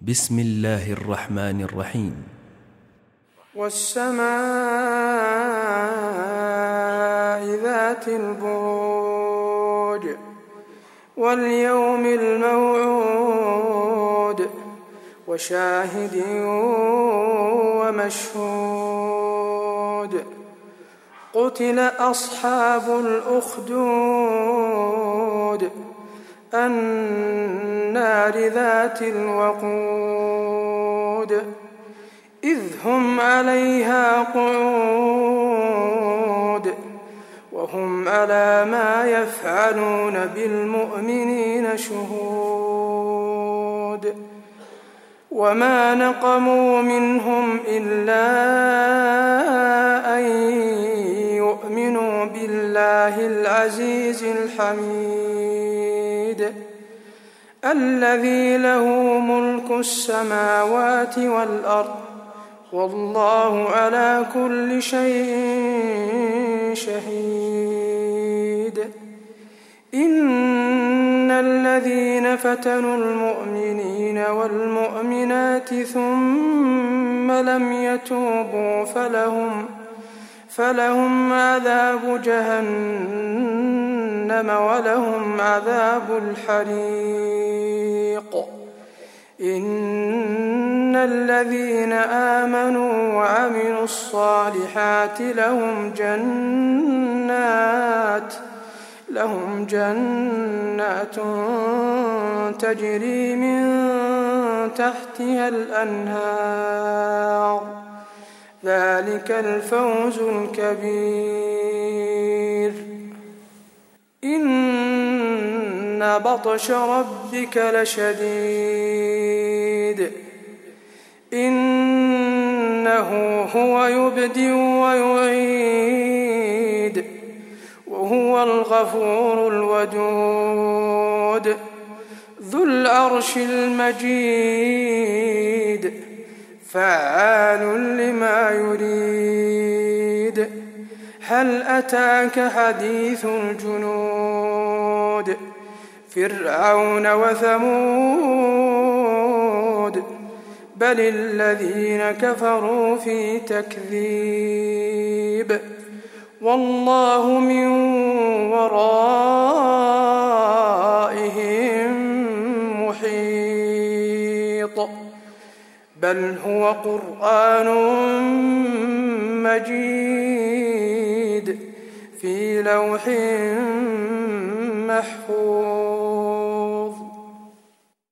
بسم الله الرحمن الرحيم. والسماء ذات البروج واليوم الموعود وشاهد ومشهود قتل أصحاب الأخدود النار ذات الوقود إذ هم عليها قعود وهم على ما يفعلون بالمؤمنين شهود وما نقموا منهم إلا أن يؤمنوا بالله العزيز الحميد الذي له ملك السماوات والأرض والله على كل شيء شهيد. إن الذين فتنوا المؤمنين والمؤمنات ثم لم يتوبوا فلهم عذاب جهنم ولهم عذاب الحريق. إن الذين آمنوا وعملوا الصالحات لهم جنات تجري من تحتها الأنهار ذلك الفوز الكبير. إن بطش ربك لشديد إنه هو يبدئ ويعيد وهو الغفور الودود ذو العرش المجيد فعال لما يريد. هل أتاك حديث الجنود فرعون وثمود بل الذين كفروا في تكذيب والله من ورائهم محيط بل هو قرآن مجيد في لوح محفوظ.